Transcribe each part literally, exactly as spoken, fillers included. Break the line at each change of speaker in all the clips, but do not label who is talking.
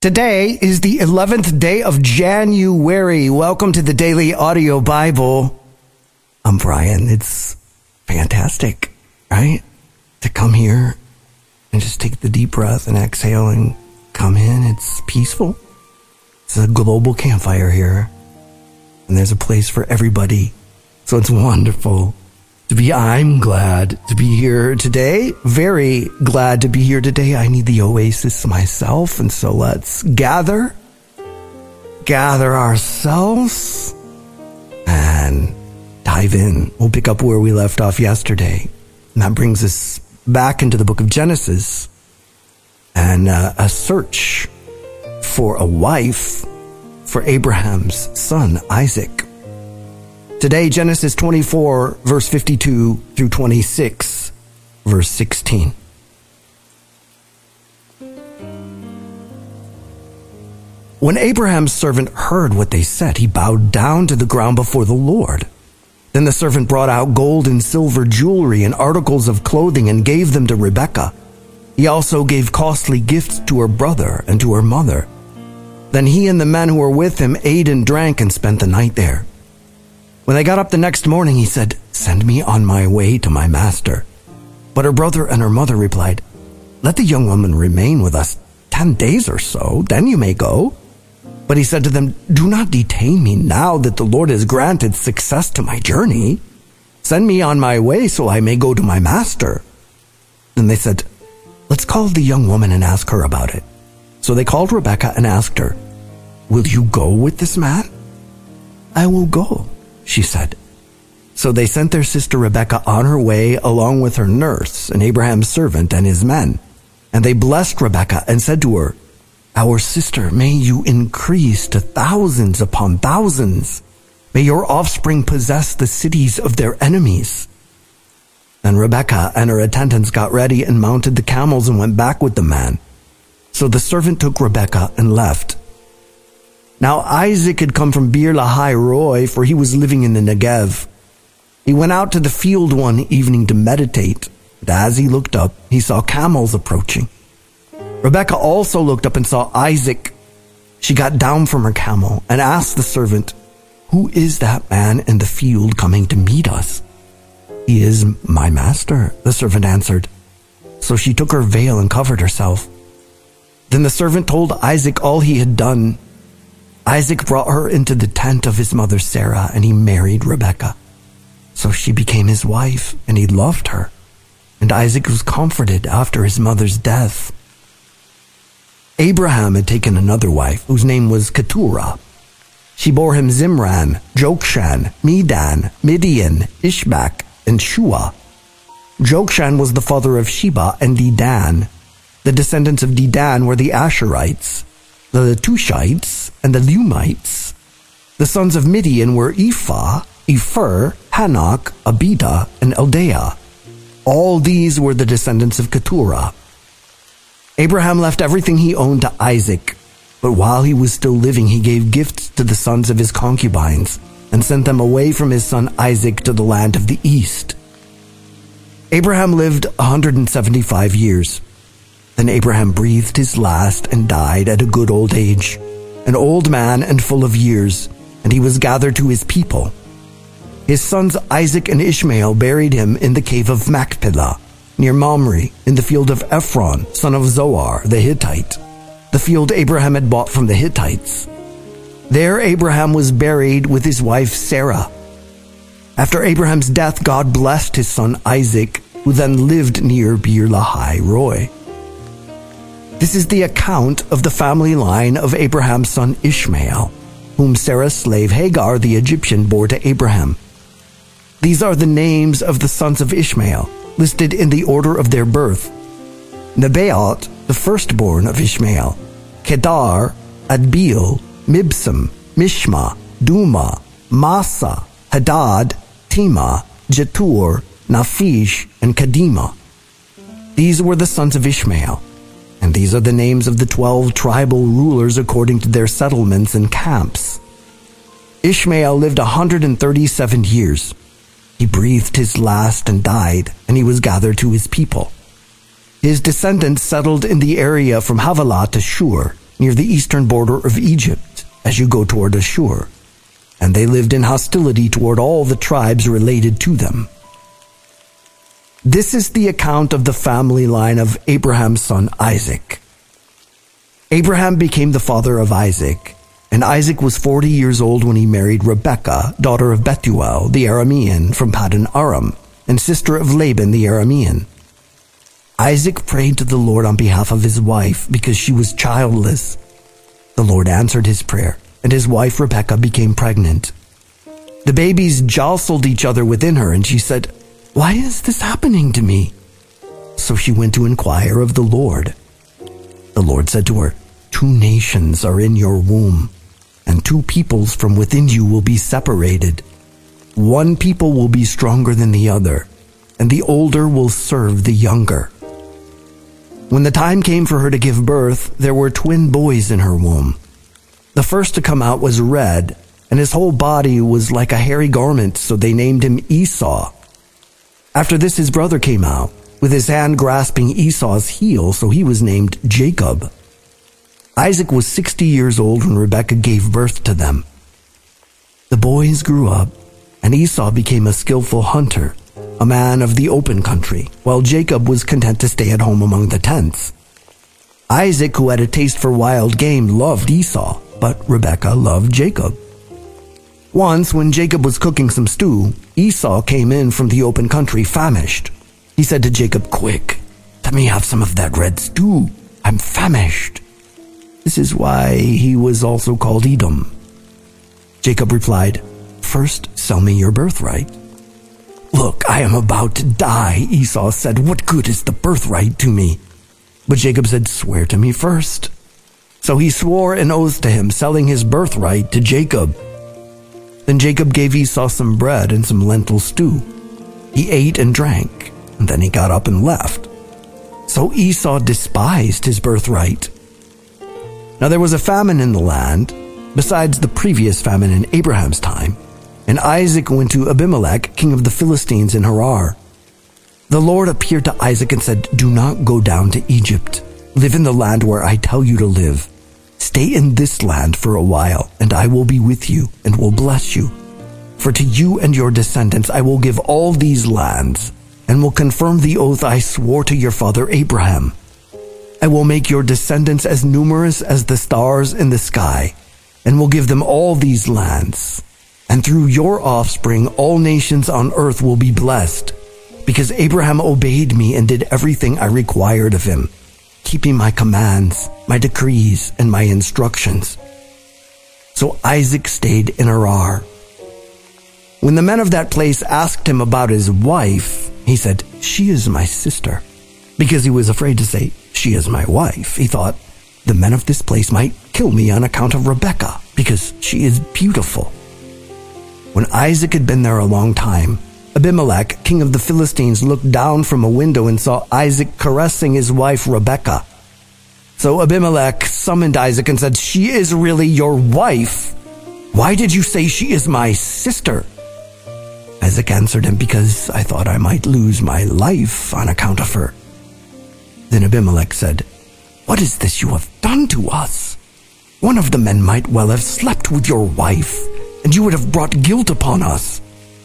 Today is the eleventh day of January. Welcome to the Daily Audio Bible. I'm Brian. It's fantastic, right? To come here and just take the deep breath and exhale and come in. It's peaceful. It's a global campfire here. And there's a place for everybody. So it's wonderful to be, I'm glad to be here today. Very glad to be here today. I need the oasis myself. And so let's gather, gather ourselves and dive in. We'll pick up where we left off yesterday. And that brings us back into the book of Genesis and uh, a search for a wife for Abraham's son, Isaac. Today, Genesis twenty-four, verse fifty-two through twenty-six, verse sixteen. When Abraham's servant heard what they said, he bowed down to the ground before the Lord. Then the servant brought out gold and silver jewelry and articles of clothing and gave them to Rebekah. He also gave costly gifts to her brother and to her mother. Then he and the men who were with him ate and drank and spent the night there. When they got up the next morning, he said, "Send me on my way to my master." But her brother and her mother replied, "Let the young woman remain with us ten days or so, then you may go." But he said to them, "Do not detain me now that the Lord has granted success to my journey. Send me on my way so I may go to my master." Then they said, "Let's call the young woman and ask her about it." So they called Rebekah and asked her, "Will you go with this man?" "I will go," she said. So they sent their sister Rebekah on her way along with her nurse and Abraham's servant and his men. And they blessed Rebekah and said to her, "Our sister, may you increase to thousands upon thousands. May your offspring possess the cities of their enemies." Then Rebekah and her attendants got ready and mounted the camels and went back with the man. So the servant took Rebekah and left. Now Isaac had come from Beer Lahai Roi, for he was living in the Negev. He went out to the field one evening to meditate, and as he looked up, he saw camels approaching. Rebekah also looked up and saw Isaac. She got down from her camel and asked the servant, "Who is that man in the field coming to meet us?" "He is my master," the servant answered. So she took her veil and covered herself. Then the servant told Isaac all he had done. Isaac brought her into the tent of his mother Sarah, and he married Rebekah. So she became his wife, and he loved her. And Isaac was comforted after his mother's death. Abraham had taken another wife, whose name was Keturah. She bore him Zimran, Jokshan, Medan, Midian, Ishbak, and Shua. Jokshan was the father of Sheba and Dedan. The descendants of Dedan were the Asherites, the Tushites, and the Lumites. The sons of Midian were Ephah, Epher, Hanok, Abida, and Eldaah. All these were the descendants of Keturah. Abraham left everything he owned to Isaac, but while he was still living, he gave gifts to the sons of his concubines and sent them away from his son Isaac to the land of the east. Abraham lived one hundred seventy-five years. Then Abraham breathed his last and died at a good old age, an old man and full of years, and he was gathered to his people. His sons Isaac and Ishmael buried him in the cave of Machpelah, near Mamre, in the field of Ephron, son of Zohar, the Hittite, the field Abraham had bought from the Hittites. There Abraham was buried with his wife Sarah. After Abraham's death, God blessed his son Isaac, who then lived near Beer Lahai Roi. This is the account of the family line of Abraham's son Ishmael, whom Sarah's slave Hagar the Egyptian bore to Abraham. These are the names of the sons of Ishmael, listed in the order of their birth. Nebaioth, the firstborn of Ishmael, Kedar, Adbeel, Mibsam, Mishma, Duma, Massa, Hadad, Tema, Jetur, Naphish, and Kadima. These were the sons of Ishmael. And these are the names of the twelve tribal rulers according to their settlements and camps. Ishmael lived one hundred thirty-seven years. He breathed his last and died, and he was gathered to his people. His descendants settled in the area from Havilah to Shur, near the eastern border of Egypt, as you go toward Ashur. And they lived in hostility toward all the tribes related to them. This is the account of the family line of Abraham's son Isaac. Abraham became the father of Isaac, and Isaac was forty years old when he married Rebekah, daughter of Bethuel the Aramean from Paddan Aram, and sister of Laban the Aramean. Isaac prayed to the Lord on behalf of his wife because she was childless. The Lord answered his prayer, and his wife Rebekah became pregnant. The babies jostled each other within her, and she said, "Why is this happening to me?" So she went to inquire of the Lord. The Lord said to her, "Two nations are in your womb, and two peoples from within you will be separated. One people will be stronger than the other, and the older will serve the younger." When the time came for her to give birth, there were twin boys in her womb. The first to come out was red, and his whole body was like a hairy garment, so they named him Esau. After this, his brother came out, with his hand grasping Esau's heel, so he was named Jacob. Isaac was sixty years old when Rebekah gave birth to them. The boys grew up, and Esau became a skillful hunter, a man of the open country, while Jacob was content to stay at home among the tents. Isaac, who had a taste for wild game, loved Esau, but Rebekah loved Jacob. Once, when Jacob was cooking some stew, Esau came in from the open country famished. He said to Jacob, "Quick, let me have some of that red stew. I'm famished." This is why he was also called Edom. Jacob replied, "First, sell me your birthright." "Look, I am about to die," Esau said. "What good is the birthright to me?" But Jacob said, "Swear to me first." So he swore an oath to him, selling his birthright to Jacob. Then Jacob gave Esau some bread and some lentil stew. He ate and drank, and then he got up and left. So Esau despised his birthright. Now there was a famine in the land, besides the previous famine in Abraham's time, and Isaac went to Abimelech, king of the Philistines in Gerar. The Lord appeared to Isaac and said, "Do not go down to Egypt. Live in the land where I tell you to live. Stay in this land for a while, and I will be with you and will bless you. For to you and your descendants I will give all these lands, and will confirm the oath I swore to your father Abraham. I will make your descendants as numerous as the stars in the sky, and will give them all these lands. And through your offspring all nations on earth will be blessed, because Abraham obeyed me and did everything I required of him, keeping my commands, my decrees, and my instructions." So Isaac stayed in Gerar. When the men of that place asked him about his wife, he said, "She is my sister." Because he was afraid to say, "She is my wife," he thought, "The men of this place might kill me on account of Rebekah, because she is beautiful." When Isaac had been there a long time, Abimelech, king of the Philistines, looked down from a window and saw Isaac caressing his wife Rebekah. So Abimelech summoned Isaac and said, "She is really your wife. Why did you say she is my sister?" Isaac answered him, "Because I thought I might lose my life on account of her." Then Abimelech said, "What is this you have done to us? One of the men might well have slept with your wife, and you would have brought guilt upon us."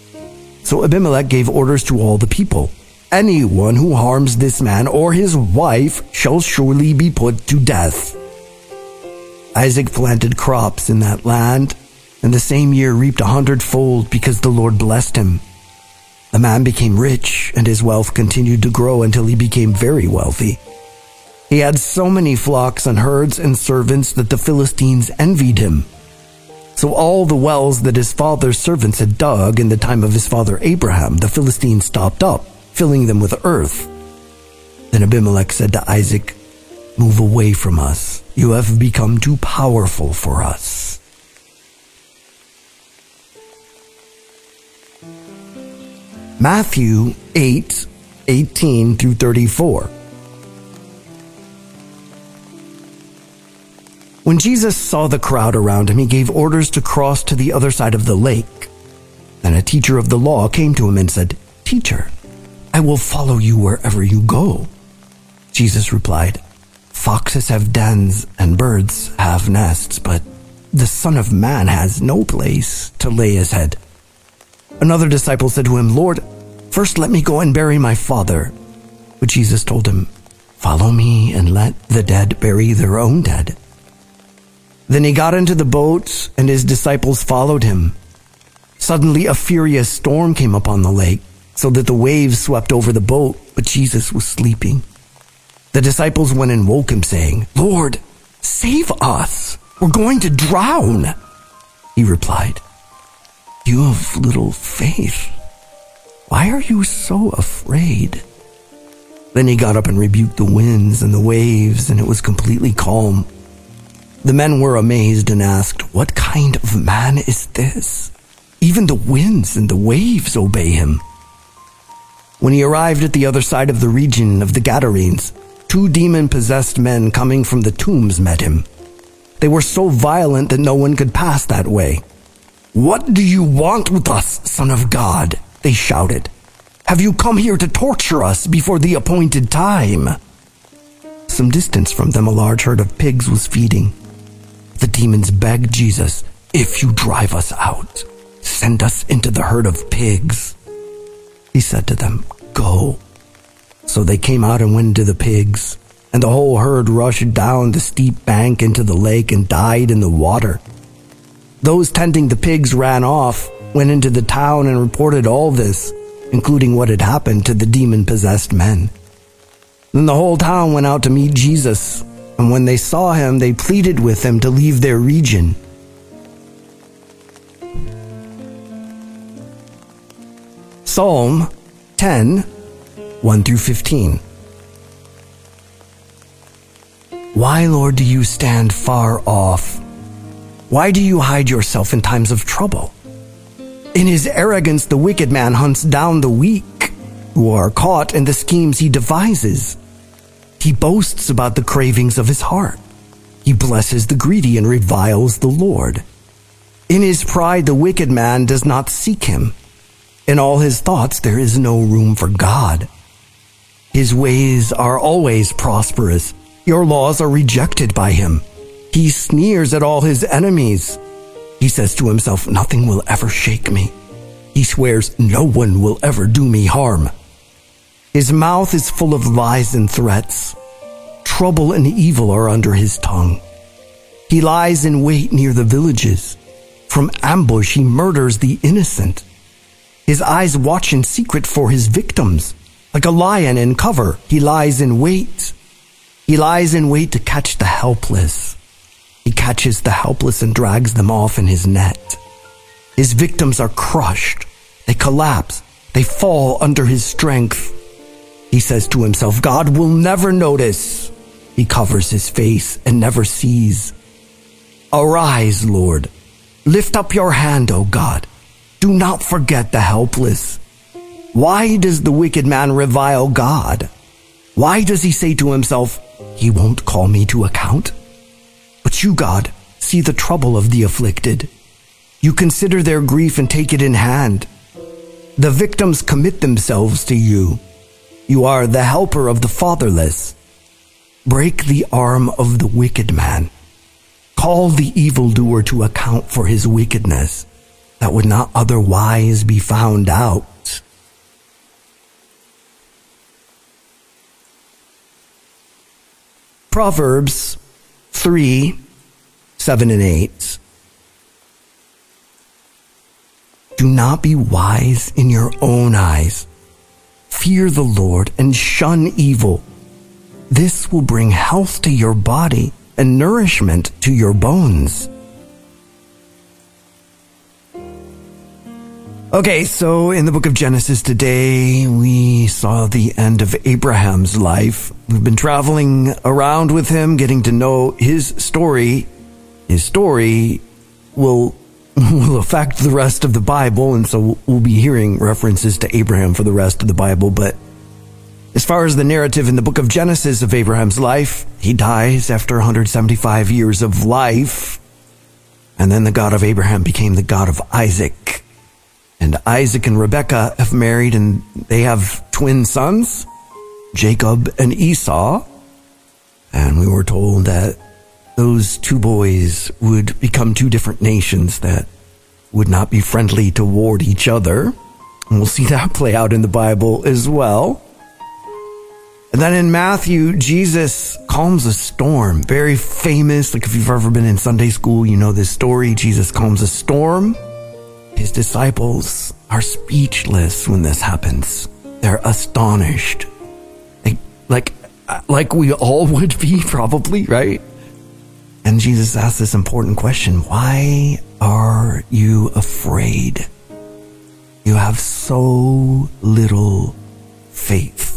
So Abimelech gave orders to all the people, "Anyone who harms this man or his wife shall surely be put to death." Isaac planted crops in that land, and the same year reaped a hundredfold because the Lord blessed him. The man became rich, and his wealth continued to grow until he became very wealthy. He had so many flocks and herds and servants that the Philistines envied him. So all the wells that his father's servants had dug in the time of his father Abraham, the Philistines stopped up, filling them with earth. Then Abimelech said to Isaac, "Move away from us. You have become too powerful for us." Matthew eight, eighteen through thirty-four. When Jesus saw the crowd around him, he gave orders to cross to the other side of the lake. Then a teacher of the law came to him and said, "Teacher, I will follow you wherever you go." Jesus replied, Foxes have dens and birds have nests, but the Son of Man has no place to lay his head." Another disciple said to him, "Lord, first let me go and bury my father." But Jesus told him, "Follow me and let the dead bury their own dead." Then he got into the boat, and his disciples followed him. Suddenly a furious storm came upon the lake, so that the waves swept over the boat, but Jesus was sleeping. The disciples went and woke him, saying, "Lord, save us! We're going to drown!" He replied, "You have little faith. Why are you so afraid?" Then he got up and rebuked the winds and the waves, and it was completely calm. The men were amazed and asked, "What kind of man is this? Even the winds and the waves obey him." When he arrived at the other side of the region of the Gadarenes, two demon-possessed men coming from the tombs met him. They were so violent that no one could pass that way. "What do you want with us, Son of God?" they shouted. "Have you come here to torture us before the appointed time?" Some distance from them, a large herd of pigs was feeding. The demons begged Jesus, "If you drive us out, send us into the herd of pigs." He said to them, "Go." So they came out and went into the pigs, and the whole herd rushed down the steep bank into the lake and died in the water. Those tending the pigs ran off, went into the town and reported all this, including what had happened to the demon-possessed men. Then the whole town went out to meet Jesus, and when they saw him, they pleaded with him to leave their region. Psalm ten, one through fifteen. Why, Lord, do you stand far off? Why do you hide yourself in times of trouble? In his arrogance, the wicked man hunts down the weak, who are caught in the schemes he devises. He boasts about the cravings of his heart. He blesses the greedy and reviles the Lord. In his pride, the wicked man does not seek him. In all his thoughts, there is no room for God. His ways are always prosperous. Your laws are rejected by him. He sneers at all his enemies. He says to himself, "Nothing will ever shake me." He swears, "No one will ever do me harm." His mouth is full of lies and threats. Trouble and evil are under his tongue. He lies in wait near the villages. From ambush he murders the innocent. His eyes watch in secret for his victims. Like a lion in cover, he lies in wait. He lies in wait to catch the helpless. He catches the helpless and drags them off in his net. His victims are crushed. They collapse. They fall under his strength. He says to himself, "God will never notice." He covers his face and never sees. Arise, Lord. Lift up your hand, O God. Do not forget the helpless. Why does the wicked man revile God? Why does he say to himself, "He won't call me to account"? But you, God, see the trouble of the afflicted. You consider their grief and take it in hand. The victims commit themselves to you. You are the helper of the fatherless. Break the arm of the wicked man. Call the evildoer to account for his wickedness, that would not otherwise be found out. Proverbs three, seven and eight. Do not be wise in your own eyes. Fear the Lord and shun evil. This will bring health to your body and nourishment to your bones. Okay, so in the book of Genesis today, we saw the end of Abraham's life. We've been traveling around with him, getting to know his story. His story will, will affect the rest of the Bible, and so we'll be hearing references to Abraham for the rest of the Bible. But as far as the narrative in the book of Genesis of Abraham's life, he dies after one hundred seventy-five years of life. And then the God of Abraham became the God of Isaac. And Isaac and Rebekah have married, and they have twin sons, Jacob and Esau. And we were told that those two boys would become two different nations that would not be friendly toward each other. And we'll see that play out in the Bible as well. And then in Matthew, Jesus calms a storm. Very famous. Like if you've ever been in Sunday school, you know this story. Jesus calms a storm. His disciples are speechless when this happens. They're astonished. Like, like, like we all would be probably, right? And Jesus asks this important question. Why are you afraid? You have so little faith.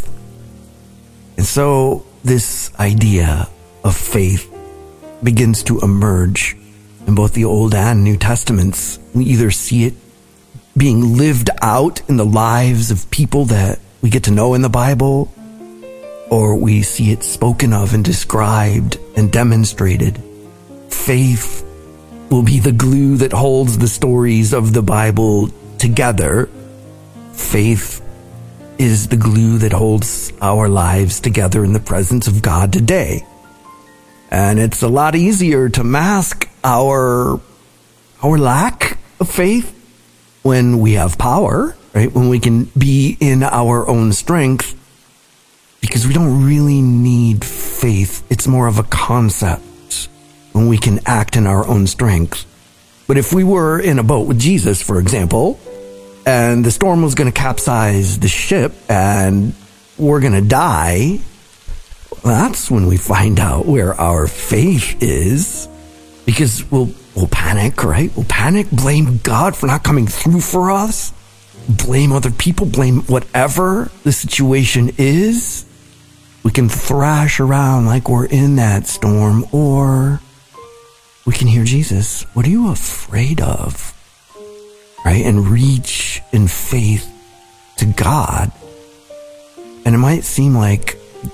And so this idea of faith begins to emerge in both the Old and New Testaments. We either see it being lived out in the lives of people that we get to know in the Bible, or we see it spoken of and described and demonstrated. Faith will be the glue that holds the stories of the Bible together. Faith is the glue that holds our lives together in the presence of God today. And it's a lot easier to mask our, our lack of faith when we have power, right? When we can be in our own strength, because we don't really need faith. It's more of a concept when we can act in our own strength. But if we were in a boat with Jesus, for example, and the storm was going to capsize the ship and we're going to die, that's when we find out where our faith is, because we'll, we'll panic, right? We'll panic, blame God for not coming through for us, blame other people, blame whatever the situation is. We can thrash around like we're in that storm, or we can hear Jesus. What are you afraid of? Right? And reach in faith to God. And it might seem like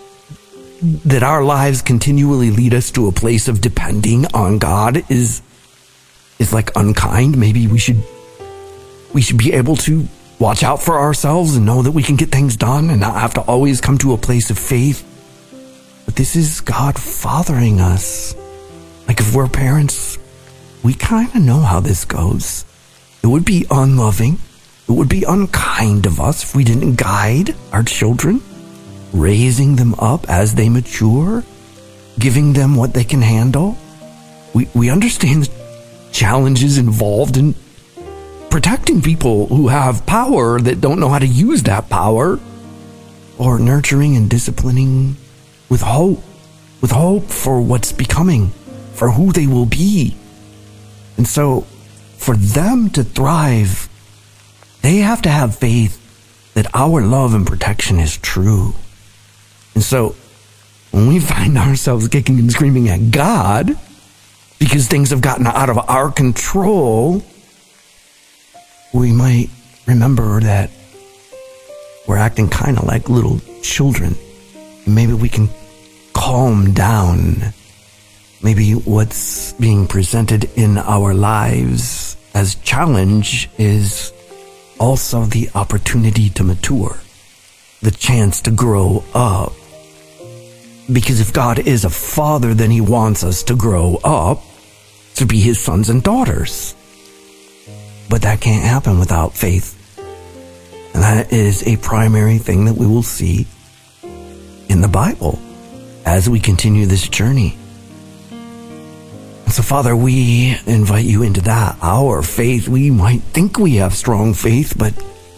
that our lives continually lead us to a place of depending on God is, is like unkind. Maybe we should, we should be able to watch out for ourselves and know that we can get things done and not have to always come to a place of faith. But this is God fathering us. Like if we're parents, we kind of know how this goes. It would be unloving. It would be unkind of us if we didn't guide our children, raising them up as they mature, giving them what they can handle. We, we understand the challenges involved in protecting people who have power that don't know how to use that power, or nurturing and disciplining with hope, with hope for what's becoming, for who they will be. And so for them to thrive, they have to have faith that our love and protection is true. And so when we find ourselves kicking and screaming at God because things have gotten out of our control, we might remember that we're acting kind of like little children. Maybe we can calm down. Maybe what's being presented in our lives as challenge is also the opportunity to mature, the chance to grow up. Because if God is a father, then he wants us to grow up to be his sons and daughters. But that can't happen without faith. And that is a primary thing that we will see in the Bible as we continue this journey. And so, Father, we invite you into that. Our faith, we might think we have strong faith, but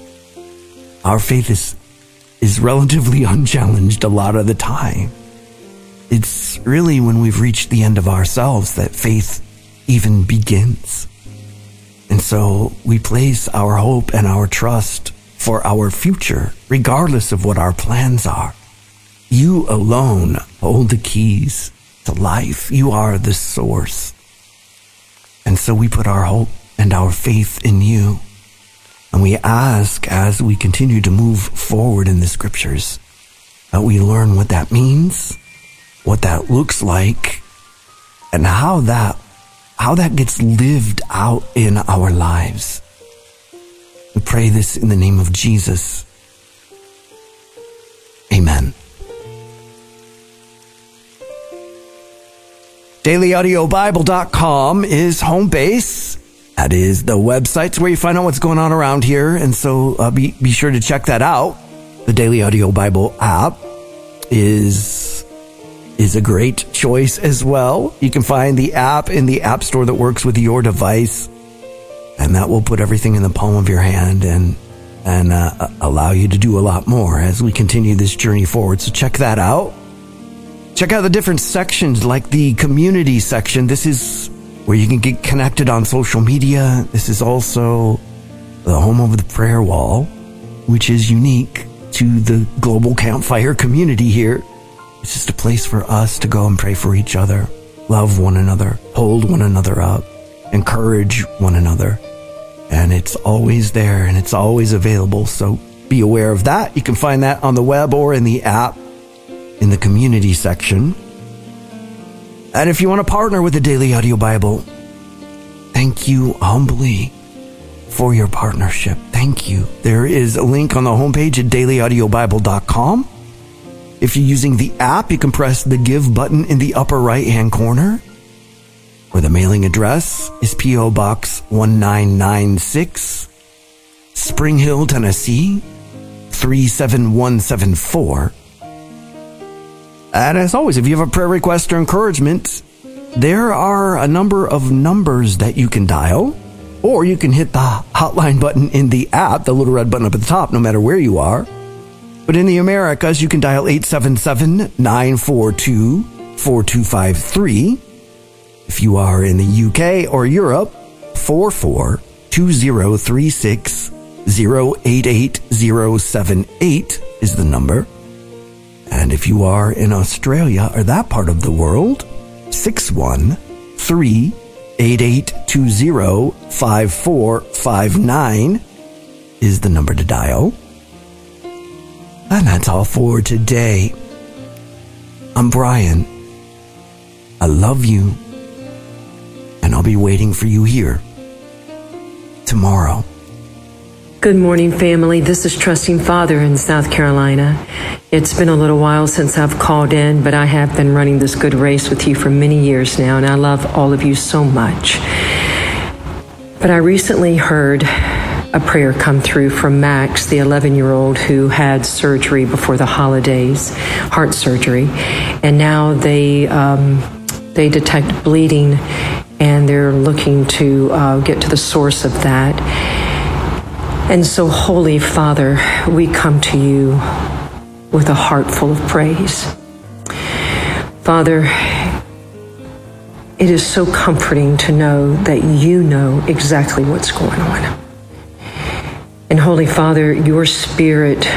our faith is, is relatively unchallenged a lot of the time. It's really when we've reached the end of ourselves that faith even begins. And so we place our hope and our trust for our future, regardless of what our plans are. You alone hold the keys to life. You are the source. And so we put our hope and our faith in you. And we ask, as we continue to move forward in the scriptures, that we learn what that means, what that looks like, and how that how that gets lived out in our lives. We pray this in the name of Jesus. Amen. daily audio bible dot com is home base. That is the website where you find out what's going on around here. And so uh, be, be sure to check that out. The Daily Audio Bible app is, is a great choice as well. You can find the app in the app store that works with your device. And that will put everything in the palm of your hand and, and uh, allow you to do a lot more as we continue this journey forward. So check that out. Check out the different sections like the community section. This is where you can get connected on social media. This is also the home of the prayer wall, which is unique to the global campfire community here. It's just a place for us to go and pray for each other, love one another, hold one another up, encourage one another. And it's always there and it's always available. So be aware of that. You can find that on the web or in the app in the community section. And if you want to partner with the Daily Audio Bible, thank you humbly for your partnership. Thank you. There is a link on the homepage at daily audio bible dot com. If you're using the app, you can press the Give button in the upper right-hand corner. Or the mailing address is P O Box one nine nine six, Spring Hill, Tennessee, three seven one seven four. And as always, if you have a prayer request or encouragement, there are a number of numbers that you can dial, or you can hit the hotline button in the app, the little red button up at the top, no matter where you are. But in the Americas, you can dial eight seven seven, nine four two, four two five three. If you are in the U K or Europe, four four two zero three six zero eight eight zero seven eight is the number. And if you are in Australia or that part of the world, six one three eight eight two zero five four five nine is the number to dial. And that's all for today. I'm Brian. I love you. And I'll be waiting for you here tomorrow.
Good morning, family. This is Trusting Father in South Carolina. It's been a little while since I've called in, but I have been running this good race with you for many years now, and I love all of you so much. But I recently heard a prayer come through from Max, the eleven-year-old who had surgery before the holidays, heart surgery, and now they um, they detect bleeding, and they're looking to uh, get to the source of that. And so, Holy Father, we come to you with a heart full of praise. Father, it is so comforting to know that you know exactly what's going on. And Holy Father, your spirit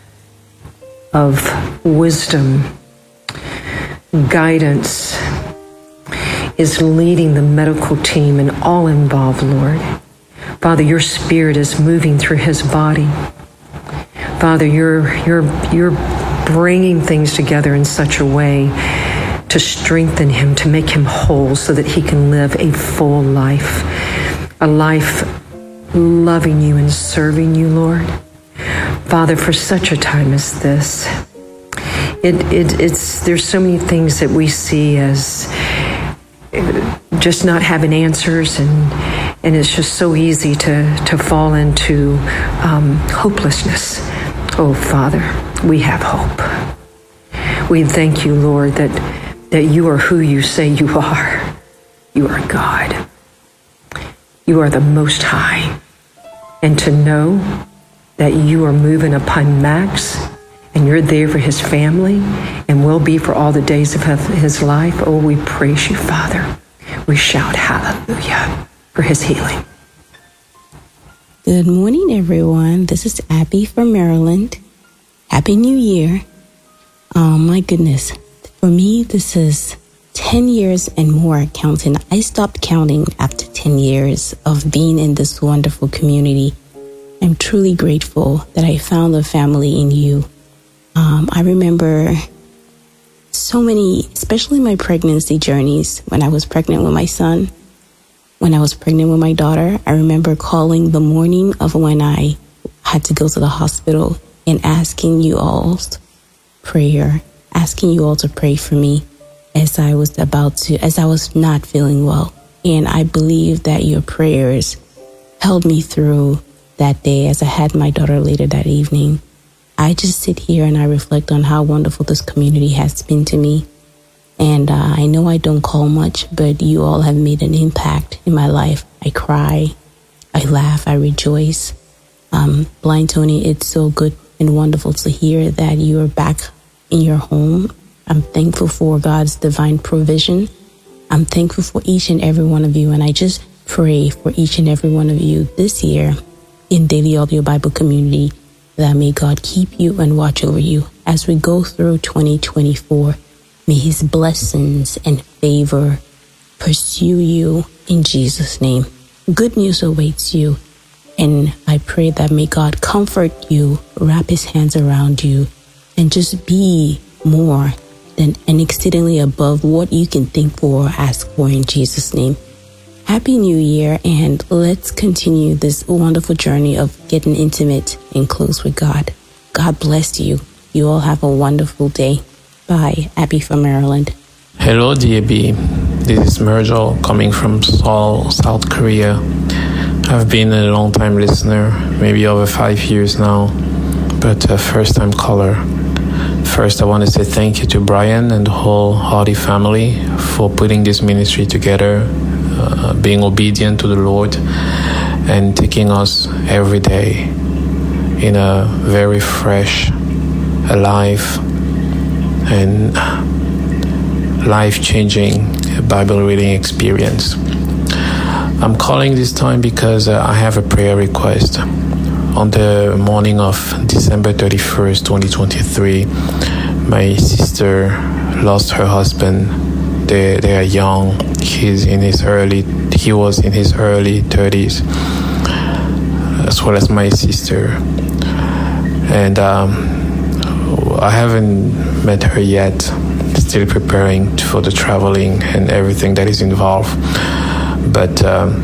of wisdom, guidance, is leading the medical team and all involved, Lord. Father, your spirit is moving through his body. Father, you're, you're, you're bringing things together in such a way to strengthen him, to make him whole so that he can live a full life, a life loving you and serving you, Lord. Father, for such a time as this, it, it, it's, there's so many things that we see as just not having answers, and and it's just so easy to, to fall into um, hopelessness. Oh, Father, we have hope. We thank you, Lord, that, that you are who you say you are. You are God. You are the Most High. And to know that you are moving upon Max, and you're there for his family, and will be for all the days of his life. Oh, we praise you, Father. We shout hallelujah for his healing.
Good morning, everyone. This is Abby from Maryland. Happy New Year. Oh, my goodness. For me, this is ten years and more counting. I stopped counting after ten years of being in this wonderful community. I'm truly grateful that I found a family in you. Um, I remember so many, especially my pregnancy journeys, when I was pregnant with my son, when I was pregnant with my daughter. I remember calling the morning of when I had to go to the hospital and asking you all's prayer, asking you all to pray for me. as I was about to, as I was not feeling well. And I believe that your prayers held me through that day as I had my daughter later that evening. I just sit here and I reflect on how wonderful this community has been to me. And uh, I know I don't call much, but you all have made an impact in my life. I cry, I laugh, I rejoice. Um, Blind Tony, it's so good and wonderful to hear that you are back in your home. I'm thankful for God's divine provision. I'm thankful for each and every one of you. And I just pray for each and every one of you this year in Daily Audio Bible Community, that may God keep you and watch over you as we go through twenty twenty-four. May his blessings and favor pursue you in Jesus' name. Good news awaits you. And I pray that may God comfort you, wrap his hands around you, and just be more than and exceedingly above what you can think for or ask for in Jesus' name. Happy New Year, and let's continue this wonderful journey of getting intimate and close with God. God bless you. You all have a wonderful day. Bye. Abby from Maryland.
Hello, D A B. This is Merjol coming from Seoul, South Korea. I've been a long-time listener, maybe over five years now, but a first-time caller. First, I want to say thank you to Brian and the whole Hardy family for putting this ministry together, uh, being obedient to the Lord, and taking us every day in a very fresh, alive, and life-changing Bible reading experience. I'm calling this time because uh, I have a prayer request. On the morning of December thirty-first, twenty twenty-three, my sister lost her husband. They they are young. He's in his early. He was in his early thirties, as well as my sister. And um, I haven't met her yet. Still preparing for the traveling and everything that is involved. But um,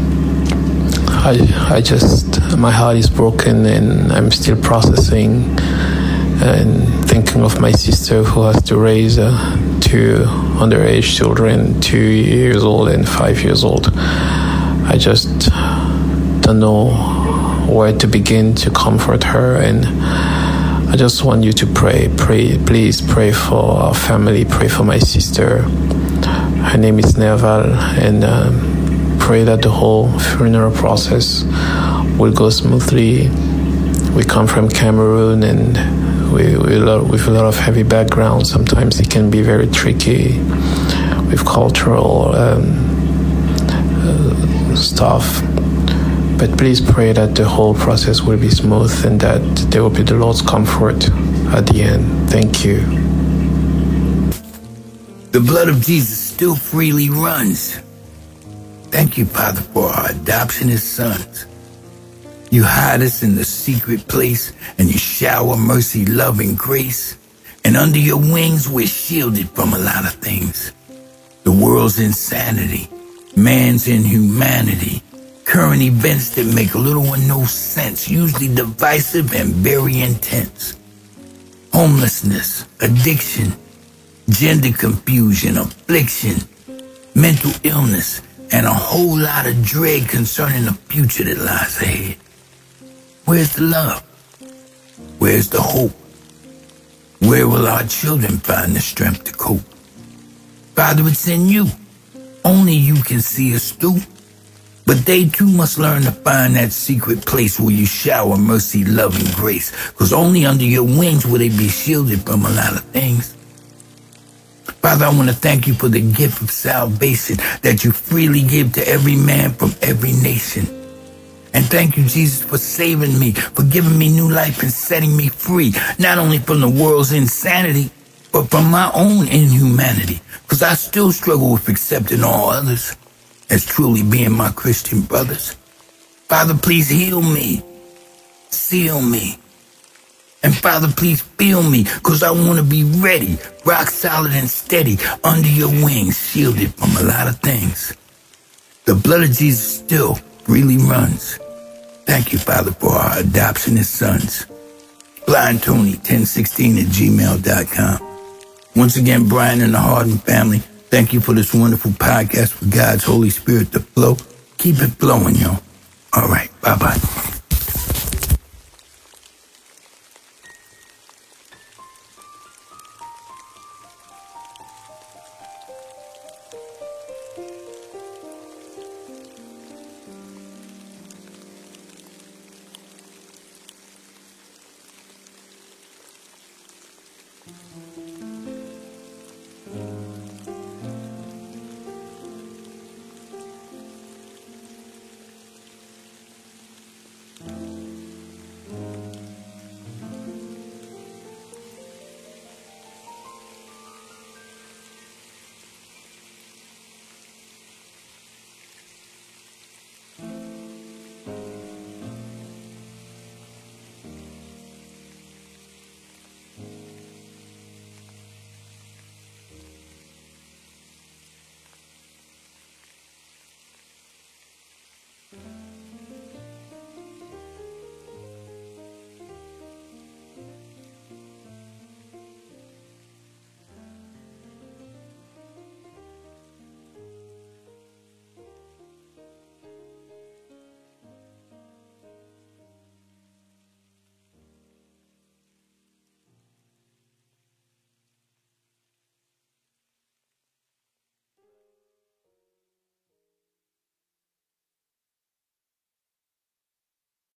I, I just, my heart is broken, and I'm still processing and thinking of my sister who has to raise uh, two underage children, two years old and five years old. I just don't know where to begin to comfort her, and I just want you to pray, pray, please pray for our family, pray for my sister. Her name is Nerval, and um, pray that the whole funeral process will go smoothly. We come from Cameroon, and we, we love, with a lot of heavy background. Sometimes it can be very tricky with cultural um, uh, stuff. But please pray that the whole process will be smooth and that there will be the Lord's comfort at the end. Thank you.
The blood of Jesus still freely runs. Thank you, Father, for our adoption as sons. You hide us in the secret place, and you shower mercy, love, and grace. And under your wings, we're shielded from a lot of things. The world's insanity, man's inhumanity, current events that make little or no sense, usually divisive and very intense. Homelessness, addiction, gender confusion, affliction, mental illness, and a whole lot of dread concerning the future that lies ahead. Where's the love? Where's the hope? Where will our children find the strength to cope? Father, it's in you. Only you can see us through. But they too must learn to find that secret place where you shower mercy, love, and grace. Because only under your wings will they be shielded from a lot of things. Father, I want to thank you for the gift of salvation that you freely give to every man from every nation. And thank you, Jesus, for saving me, for giving me new life and setting me free, not only from the world's insanity, but from my own inhumanity. Because I still struggle with accepting all others as truly being my Christian brothers. Father, please heal me, seal me, and Father, please fill me, because I want to be ready, rock solid and steady, under your wings, shielded from a lot of things. The blood of Jesus still freely runs. Thank you, Father, for our adoption as sons. Blind Tony ten sixteen at gmail dot com. Once again, Brian and the Harden family, thank you for this wonderful podcast for God's Holy Spirit to flow. Keep it flowing, yo. All right. Bye-bye.